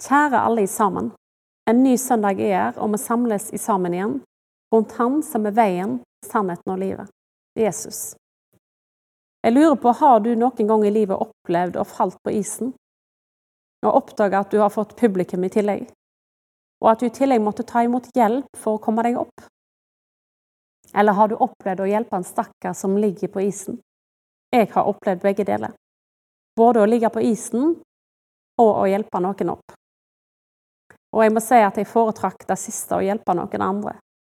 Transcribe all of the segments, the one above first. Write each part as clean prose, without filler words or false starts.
Kjære alle sammen, en ny søndag her, og vi samles i sammen igjen, rundt han som er veien, sannheten og livet, Jesus. Jeg lurer på, har du noen gang i livet opplevd og falt på isen, og oppdaget at du har fått publikum i tillegg, og at du i tillegg måtte ta imot hjelp for å komme deg opp? Eller har du opplevd å hjelpe en stakkar som ligger på isen? Jeg har opplevd begge deler, både å ligge på isen og å hjelpe noen opp. Og jeg må si at jeg foretrakk det siste å hjelpe noen andre.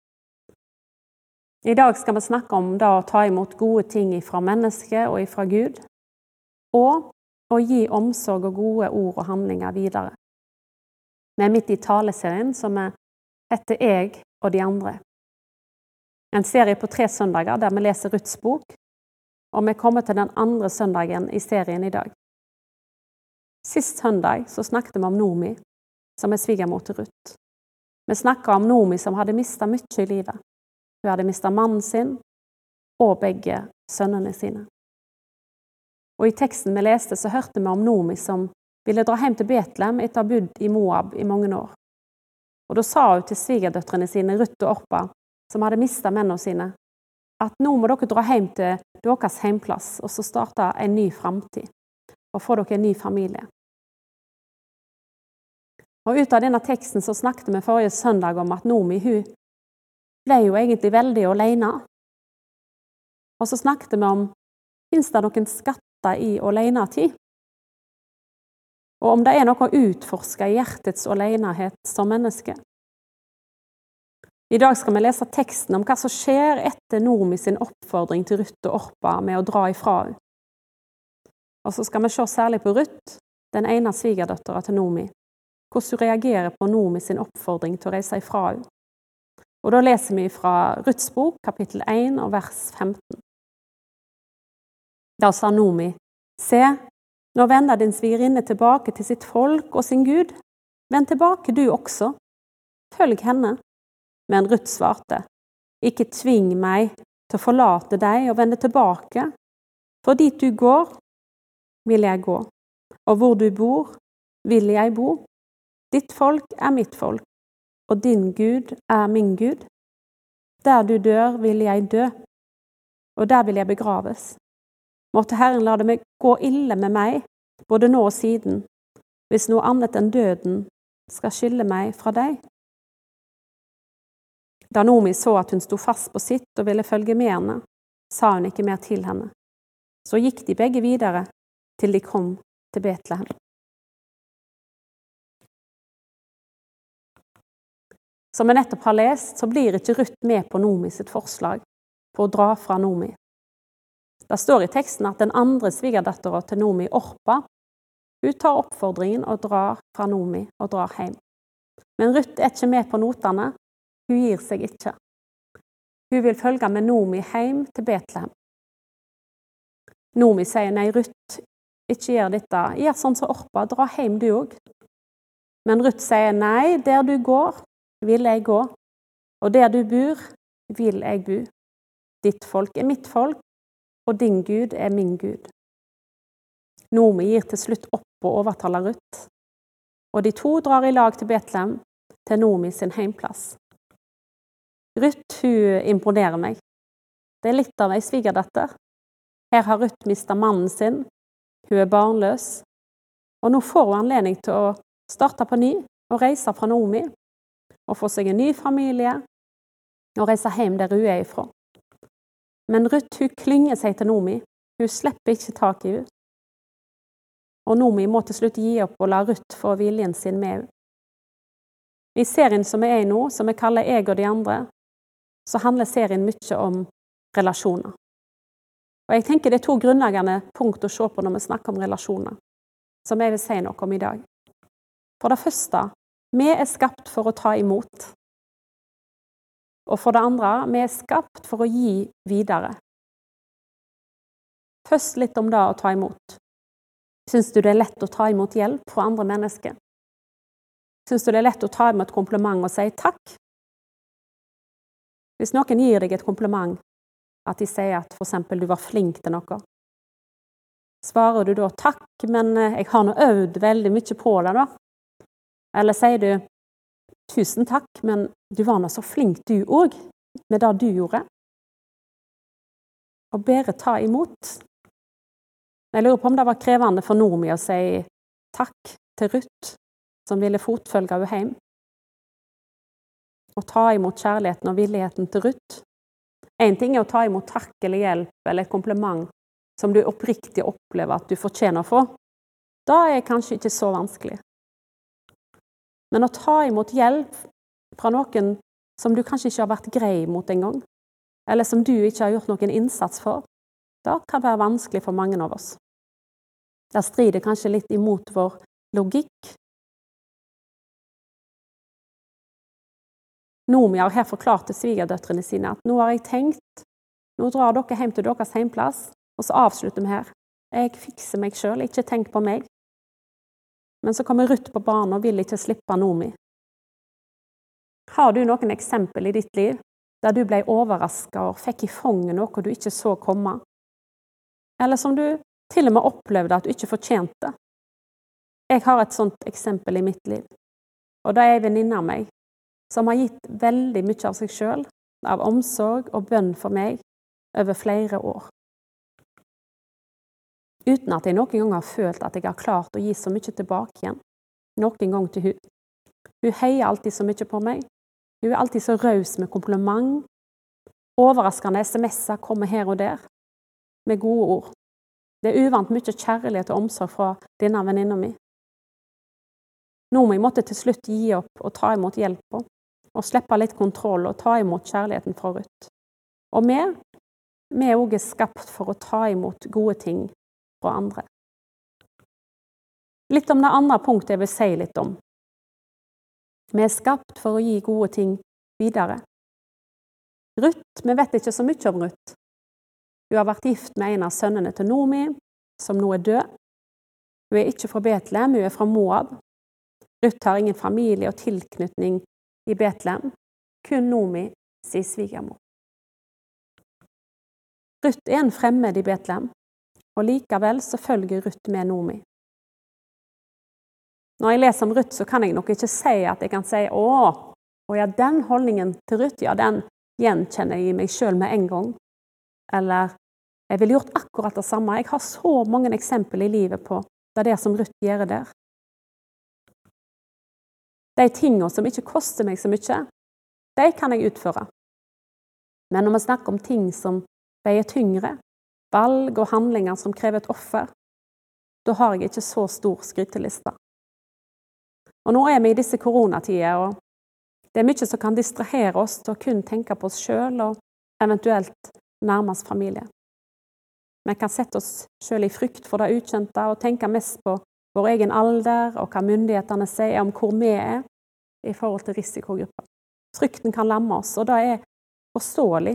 I dag skal vi snakke om det å ta imot gode ting fra mennesket og fra Gud, og å gi omsorg og gode ord og handlinger videre. Vi er midt i taleserien som heter Jeg og de andre. En serie på 3 søndager der vi leser Ruths bok, og vi kommer til den andre søndagen i serien i dag. Sist søndag så snakket vi om Nomi, som er svigermor til Ruth. Vi snakket om Nomi som hadde mistet mye i livet. Hun hadde mistet mannen sin og begge sønnene sine. Og i teksten vi leste så hørte vi om Nomi som ville dra hjem til Betlehem etter å ha bodd i Moab i mange år. Og da sa hun til svigerdøtrene sine, Ruth og Orpa, som hadde mistet mennene sine, at nå må dere dra hjem til deres heimplass, og så starte en ny fremtid, og få dere en ny familie. Og ut av denne teksten så snakket vi forrige søndag om at Nomi, hun ble jo egentlig veldig alene. Og så snakket vi om, finnes det noen skatter i alenetid? Og om det er noe å utforske i hjertets alenehet som menneske? I dag skal vi lese teksten om hva som skjer etter Nomi sin oppfordring til Ruth og Orpa med å dra ifra henne. Og så skal vi se særlig på Ruth, den ene svigerdøtteren til Nomi, hvordan hun reagerer på Nomi sin oppfordring til å reise ifra henne. Og da leser vi fra Ruths bok, kapittel 1 og vers 15. Da sa Nomi, se, nå vender din svigerinne tilbake til sitt folk og sin Gud. Vend tilbake du også. Følg henne. Men Ruth svarte, ikke tving meg til å forlate deg og vende tilbake, for dit du går, vil jeg gå, og hvor du bor, vil jeg bo. Ditt folk er mitt folk, og din Gud er min Gud. Der du dør, vil jeg dø, og der vil jeg begraves. Måtte Herren la det meg gå ille med meg, både nå og siden, hvis noe annet enn døden skal skille meg fra deg. Da Nomi så at hun stod fast på sitt og ville følge med henne, sa hun ikke mer til henne. Så gikk de begge videre til de kom til Betlehem. Som vi nettopp har lest, så blir ikke Ruth med på Nomi sitt forslag på å dra fra Nomi. Det står i teksten at den andre svigerdatteren til Nomi, Orpa, hun tar oppfordringen og drar fra Nomi og drar hjem. Men Ruth er ikke med på notene, hun gir seg ikke. Hun vil følge med Nomi hjem til Betlehem. Nomi sier, nei Ruth, ikke gjør dette, gjør sånn som Orpa, dra hjem du også. Men Ruth sier, nei, der du går, vil jeg gå, og der du bor, vil jeg bo. Ditt folk er mitt folk, og din Gud er min Gud. Nomi gir til slutt opp og overtaler Ruth, og de to drar i lag til Betlehem, til Nomi sin heimplass. Ruth, hun imponerer meg. Det er litt av ei svigerdatter. Her har Ruth mistet mannen sin, hun er barnløs, og nå får hun anledning til å starte på ny og reise fra Nomi, og få seg en ny familie, og reise hjem der hun er ifra. Men Ruth, hun klynger seg til Nomi, hun slipper ikke tak i henne. Og Nomi må til slutt gi opp og la Ruth få viljen sin med henne. I serien som vi er i nå, som vi kaller Jeg og de andre, så handler serien mye om relasjoner. Og jeg tenker det er 2 grunnleggende punkt å se på når vi snakker om relasjoner, som jeg vil si noe om i dag. For det første, vi er skapt for å ta imot. Og for det andre, vi er skapt for å gi videre. Først litt om det å ta imot. Syns du det er lett å ta imot hjelp fra andre mennesker? Syns du det er lett å ta imot kompliment og si takk? Hvis noen gir deg et kompliment, at de sier at for eksempel du var flink til noe, svarer du da takk, men jeg har nå øvd veldig mye på det da. Eller sier du, tusen takk, men du var nå så flink du også, med det du gjorde. Og bare ta imot. Jeg lurer på om det var krevende for Noomi å si takk til Ruth, som ville fotfølge henne hjem. Og ta imot kjærligheten og villigheten til Ruth. En ting er å ta imot takk eller hjelp eller et kompliment som du oppriktig opplever at du fortjener å få. Da er kanskje ikke så vanskelig. Men å ta imot hjelp fra noen som du kanskje ikke har vært grei mot en gang, eller som du ikke har gjort noen innsats for, da kan være vanskelig for mange av oss. Det strider kanskje litt imot vår logikk. Noomi har her forklart til svigerdøtrene sine at nå har jeg tenkt, nå drar dere hjem til deres heimplass, og så avslutter vi her. Jeg fikser meg selv, ikke tenk på meg. Men så kommer Ruth på banen og vil ikke slippe Noomi. Har du noen eksempel i ditt liv der du ble overrasket og fikk i fanget noe du ikke så komme? Eller som du til og med opplevde at du ikke fortjente? Jeg har et sånt eksempel i mitt liv. Og det er en venninne av meg som har gitt veldig mye av seg selv, av omsorg og bønn for meg over flere år. Uten at jeg noen gang har følt at jeg har klart å gi så mye tilbake igjen. Noen gang til hun. Hun heier alltid så mye på meg. Hun er alltid så raus med kompliment. Overraskende sms'er kommer her og der, med gode ord. Det er uvant mye kjærlighet og omsorg fra denne venninna mi. Noomi måtte til slutt gi opp og ta imot hjelp og slippe litt kontroll og ta imot kjærligheten fra Ruth. Og vi er også skapt for å ta imot gode ting fra andre. Litt om det andre punktet jeg vil si litt om. Vi er skapt for å gi gode ting videre. Ruth, vi vet ikke så mye om Ruth. Hun har vært gift med en av sønnene til Noomi, som nå er død. Hun er ikke fra Betlehem, hun er fra Moab. Ruth har ingen familie og tilknytning i Betlehem, kun Noomi sin svigermor. Ruth er en fremmed i Betlehem, og likevel så følger Ruth med Noomi. Når jeg leser om Ruth, så kan jeg nok ikke si at jeg kan si og ja, den holdningen til Ruth, ja, den gjenkjenner jeg i meg selv med en gang. Eller, jeg ville gjort akkurat det samme. Jeg har så mange eksempler i livet på det som Ruth gjør der. De tingene som ikke koster meg så mye, de kan jeg utføre. Men når vi snakker om ting som veier tyngre, valg og handlinger som krever et offer, da har jeg ikke så stor skryteliste. Og nå er vi i disse koronatider, og det er mye som kan distrahere oss til å kun tenke på oss selv og eventuelt nærmest familie. Vi kan sette oss selv i frykt for det ukjente og tenke mest på vår egen alder og hva myndighetene sier om hvor vi er i forhold til risikogrupper. Frykten kan lamme oss, og det er forståelig.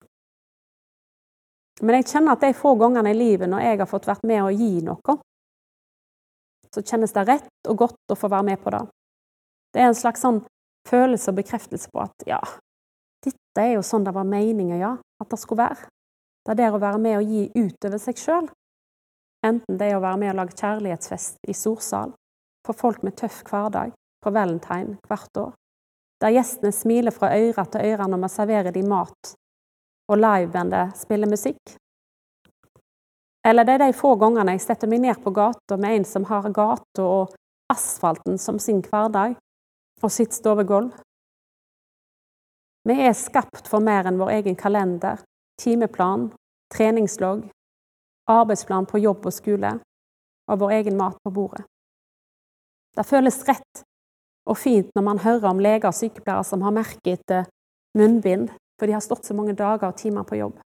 Men jeg kjenner at de få gangene i livet når jeg har fått vært med å gi noe, så kjennes det rett og godt å få være med på det. Det er en slags sånn følelse og bekreftelse på at ja, dette er jo sånn det var meningen, ja, at det skulle være. Det er det å være med å gi utover seg selv. Enten det er å være med å lage kjærlighetsfest i storsal, for folk med tøff hverdag, på Valentine hvert år, der gjestene smiler fra øyre til øyre når man serverer de mat, og livebandet spiller musikk. Eller det er de få gangene jeg setter meg ned på gata med en som har gata og asfalten som sin hverdag, og sitt stovegulv. Vi er skapt for mer enn vår egen kalender, timeplan, treningslogg, arbeidsplan på jobb og skole, og vår egen mat på bordet. Det føles rett og fint når man hører om leger og sykepleiere som har merket etter munnbind, for de har stått så mange dager og timer på jobb.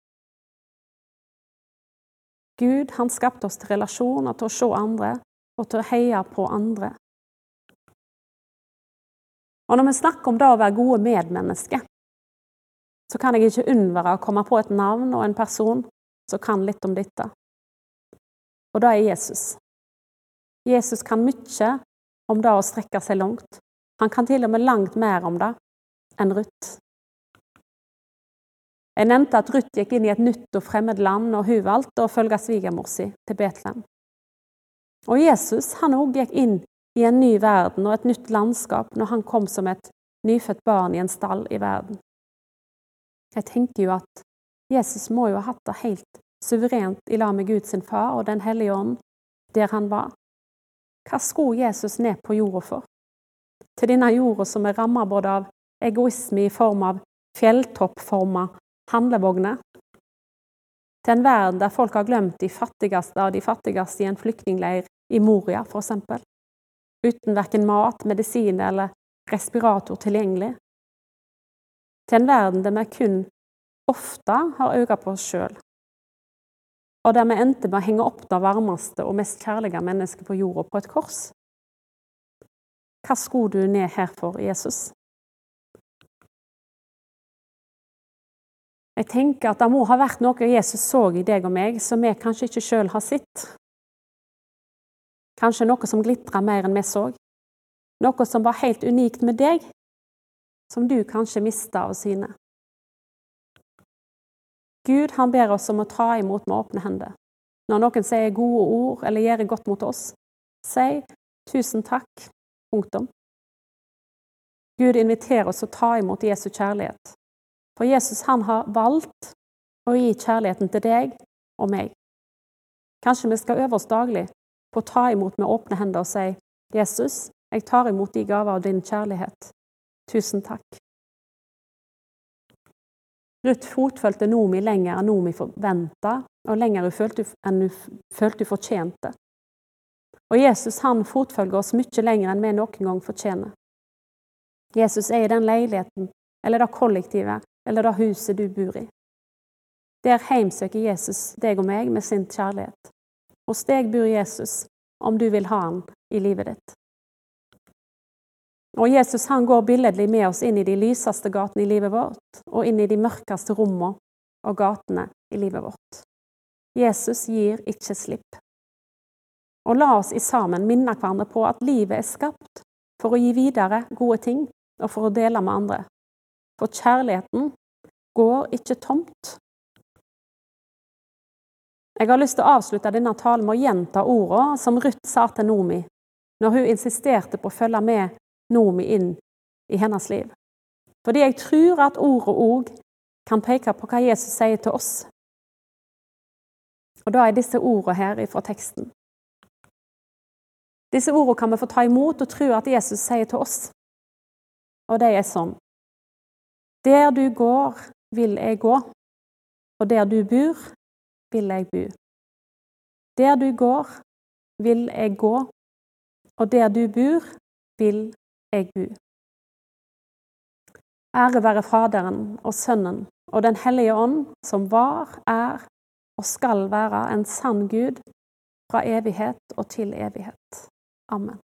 Gud, han skapte oss til relasjoner, til å se andre, og til å heie på andre. Og når vi snakker om det å være gode medmennesker, så kan jeg ikke unnvære å komme på et navn og en person som kan litt om dette. Og det er Jesus. Jesus kan mye om det å strekke seg langt. Han kan til og med langt mer om det enn Ruth. Jeg nevnte at Ruth gikk inn i et nytt og fremmed land, og hun valgte å følge svigermor si til Betlehem. Og Jesus, han også gikk inn i en ny verden og et nytt landskap når han kom som et nyfødt barn i en stall i verden. Jeg tenker jo at Jesus må jo ha hatt det helt suverent i lag med Gud sin far og den hellige ånd der han var. Hva skulle Jesus ned på jorda for? Til denne jorda som rammet både av egoisme i form av fjelltoppforma handlevogner, til en verden der folk har glemt de fattigste av de fattigste i en flyktningleir i Moria, for eksempel, uten hverken mat, medisin eller respirator tilgjengelig. Til en verden der vi kun ofte har øynene på oss selv, og der vi endte med å henge opp det varmeste og mest kjærlige mennesket på jorda på et kors. Hva skulle du ned her for, Jesus? Jeg tenker at det må ha vært noe Jesus så i deg og meg, som vi kanskje ikke selv har sett. Kanskje noe som glitret mer enn vi så. Noe som var helt unikt med deg, som du kanskje mistet av syne. Gud, han ber oss om å ta imot med åpne hender. Når noen sier gode ord eller gjør godt mot oss, si tusen takk, punktum. Gud inviterer oss å ta imot Jesu kjærlighet. For Jesus, han har valgt å gi kjærligheten til deg og meg. Kanskje vi skal øve oss daglig på å ta imot med åpne hender og si, Jesus, jeg tar imot de gaver av din kjærlighet. Tusen takk. Ruth fotfølgte Nomi lenger enn Nomi forventet, og lenger enn hun følte hun fortjente. Og Jesus, han fotfølger oss mye lenger enn vi noen gang fortjener. Jesus er i den leiligheten, eller det kollektivet, eller det huset du bor i. Der heimsøker Jesus deg og meg med sin kjærlighet. Hos deg bor Jesus, om du vil ha han i livet ditt. Og Jesus, han går billedlig med oss inn i de lyseste gatene i livet vårt, og inn i de mørkeste rommene og gatene i livet vårt. Jesus gir ikke slipp. Og la oss i sammen minne hverandre på at livet er skapt for å gi videre gode ting, og for å dele med andre. For kjærligheten går ikke tomt. Jeg har lyst til å avslutte denne talen med å gjenta ordene som Ruth sa til Nomi, når hun insisterte på å følge med Nomi inn i hennes liv. Fordi jeg tror at ordet også kan peke på hva Jesus sier til oss. Og da er disse ordene her fra teksten. Disse ordene kan vi få ta imot og tro at Jesus sier til oss. Og det er sånn. Der du går, vil jeg gå, og der du bor, vil jeg bo. Der du går, vil jeg gå, og der du bor, vil jeg bo. Ære være Faderen og Sønnen og den hellige ånd, som var, er og skal være en sann Gud fra evighet og til evighet. Amen.